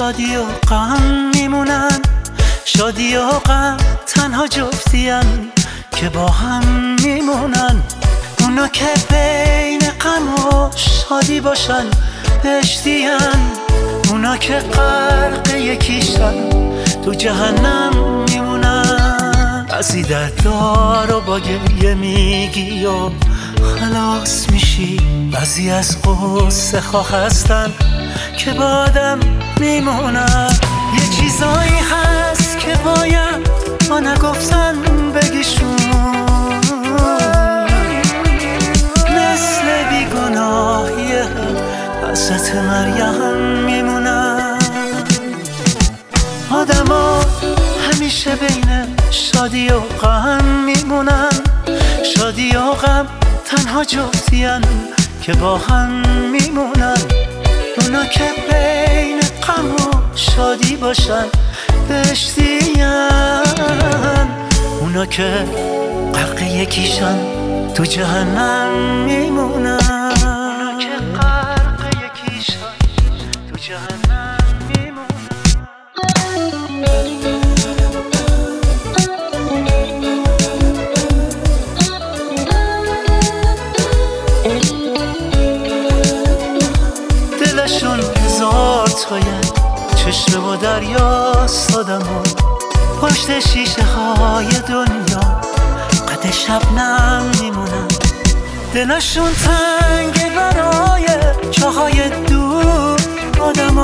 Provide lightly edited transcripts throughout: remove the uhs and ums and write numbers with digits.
شادی و غم میمونن، شادی و غم تنها جفتین که با هم میمونن. اونا که بین غم و شادی باشن بهشتین، اونا که غرق یکیشن تو جهنم میمونن. بعضی دردار و با گریه میگی و خلاص میشی، بعضی از قصه خواه هستن که با آدم میمونن. یه چیزایی هست که باید ما نگفتن بگیشون، مثل بیگناهی حضرت مریم میمونن. آدما همیشه بین شادی و غم میمونن، شادی و غم تنها جفتین که با هم میمونن. اونا که بین غم و شادی باشن بهشتین، اونا که غرق یکیشن تو جهنم میمونن. اونا که غرق یکیشن تو جهنم میمونن. دلشون هزار تایه چشمه و دریاست، آدمو پشت شیشه های دنیا قد شبنم میمونن. دلشون تنگه برای جاهای دور، آدما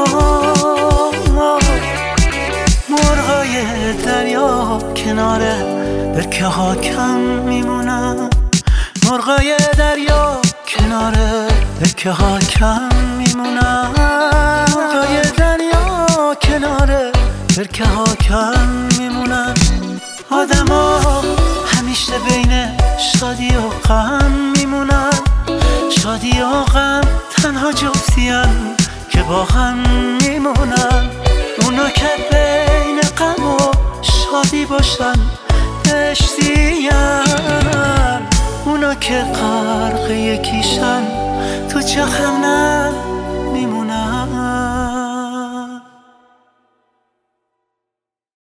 مرغای دریا کنار برکه ها کم میمونن، مرغای دریا کنار برکه ها کم میمونن، مرغای دریا کنار برکه ها کم میمونن. آدما همیشه بین شادی و غم میمونن، شادی و غم تنها جفتین که با هم میمونن. اونا که بین غم و شادی باشن بهشتین، اونا که غرق یکیشن تو جهنم